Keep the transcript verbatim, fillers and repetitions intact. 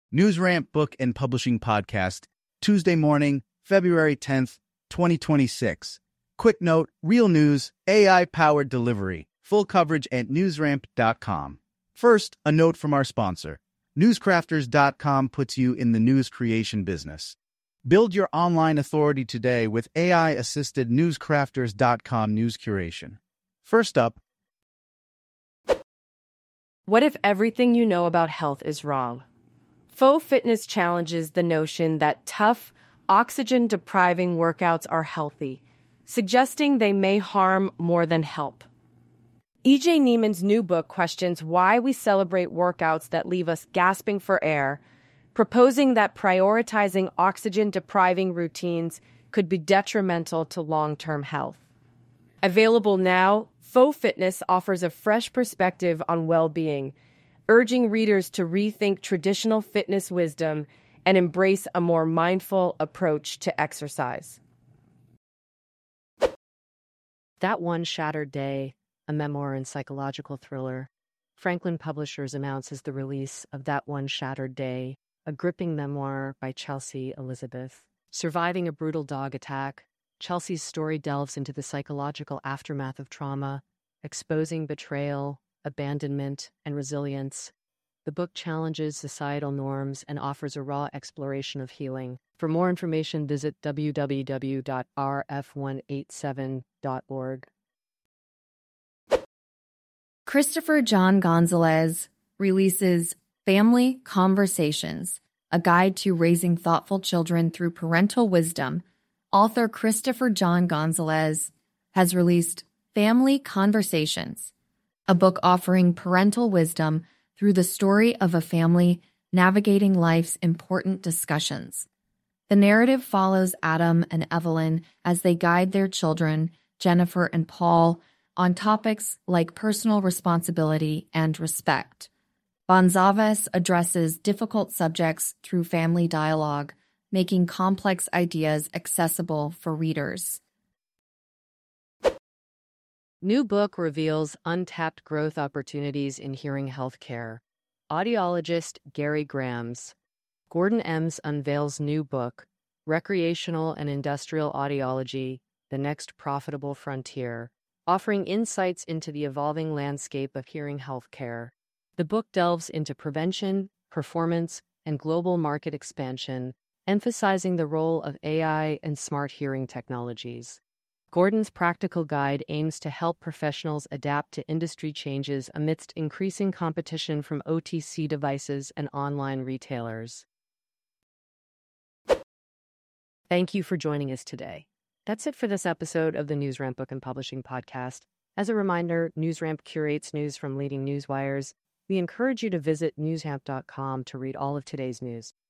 NewsRamp Book and Publishing Podcast, Tuesday morning, February tenth, twenty twenty-six. Quick note, real news, A I-powered delivery. Full coverage at newsramp dot com. First, a note from our sponsor. newscrafters dot com puts you in the news creation business. Build your online authority today with A I-assisted newscrafters dot com news curation. First up, what if everything you know about health is wrong? Faux Fitness challenges the notion that tough, oxygen-depriving workouts are healthy, suggesting they may harm more than help. E J Neiman's new book questions why we celebrate workouts that leave us gasping for air, proposing that prioritizing oxygen-depriving routines could be detrimental to long-term health. Available now, Faux Fitness offers a fresh perspective on well-being, urging readers to rethink traditional fitness wisdom and embrace a more mindful approach to exercise. That One Shattered Day, a memoir and psychological thriller. Franklin Publishers announces the release of That One Shattered Day, a gripping memoir by Chelsea Elizabeth. Surviving a brutal dog attack, Chelsea's story delves into the psychological aftermath of trauma, exposing betrayal, abandonment, and resilience. The book challenges societal norms and offers a raw exploration of healing. For more information, visit w w w dot r f one eight seven dot org. Christopher John Gonzalez releases Family Conversations, a guide to raising thoughtful children through parental wisdom. Author Christopher John Gonzalez has released Family Conversations, a book offering parental wisdom through the story of a family navigating life's important discussions. The narrative follows Adam and Evelyn as they guide their children, Jennifer and Paul, on topics like personal responsibility and respect. Gonzalez addresses difficult subjects through family dialogue, making complex ideas accessible for readers. New book reveals untapped growth opportunities in hearing healthcare. Audiologist Gary Grams. Gordon Ems unveils new book, Recreational and Industrial Audiology, The Next Profitable Frontier, offering insights into the evolving landscape of hearing healthcare. The book delves into prevention, performance, and global market expansion, emphasizing the role of A I and smart hearing technologies. Gordon's practical guide aims to help professionals adapt to industry changes amidst increasing competition from O T C devices and online retailers. Thank you for joining us today. That's it for this episode of the NewsRamp Book and Publishing Podcast. As a reminder, NewsRamp curates news from leading newswires. We encourage you to visit newsramp dot com to read all of today's news.